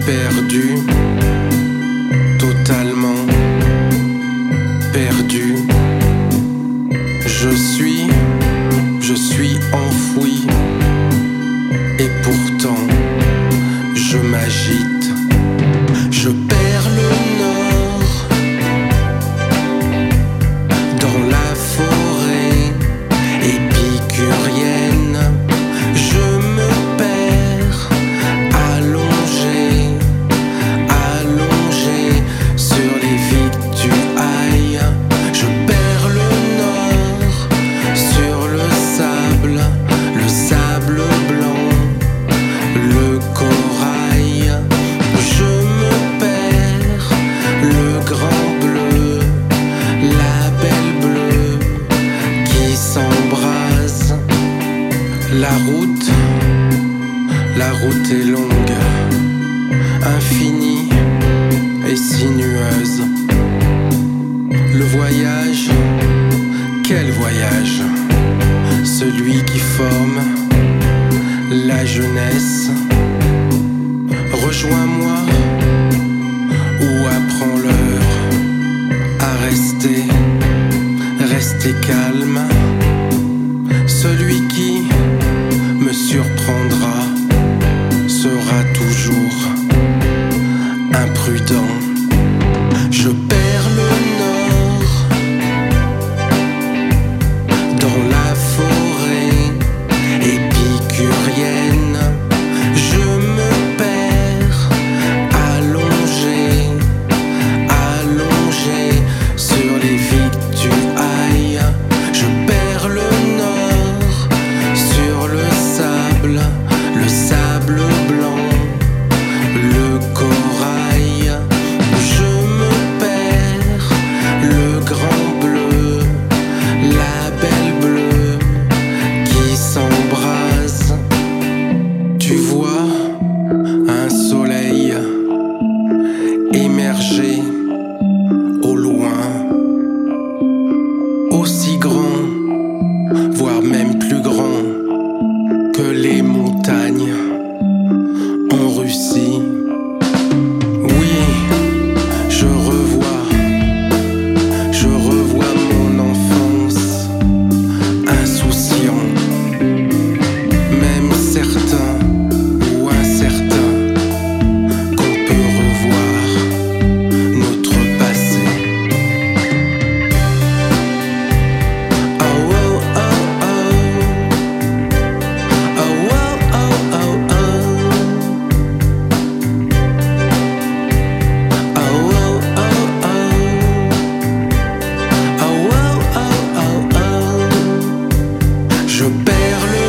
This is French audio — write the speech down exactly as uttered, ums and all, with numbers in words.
perdu, totalement perdu. Je suis, je suis enfoui, et pourtant je m'agite, je perds le nord dans la forêt épicurienne. Je me perds allongé, allongé sur les victuailles. Je perds le nord sur le sable, le sable blanc, le corail. Je me perds, le grand bleu, la belle bleue qui s'embrase. La route, la route est longue, infinie et sinueuse. Le voyage, quel voyage? Celui qui forme la jeunesse. Rejoins-moi ou apprends l'heure à rester, rester calme. Celui qui me surprendra sera toujours imprudent. Je perds le nord dans la forêt épicurienne. Je me perds allongé, allongé sur les victuailles. Je perds le nord sur le sable, le sable blanc, le corail. Je me perds, le grand bleu, la belle bleue qui s'embrase. Tu vois un soleil émerger au loin, aussi grand, voire même plus grand que les montagnes en Russie. Oui, je revois, je revois mon enfance, insouciant, même certain ou incertain qu'on peut revoir notre passé. Oh oh oh oh, oh oh oh oh oh, oh oh oh oh, oh oh oh oh oh. Je perds le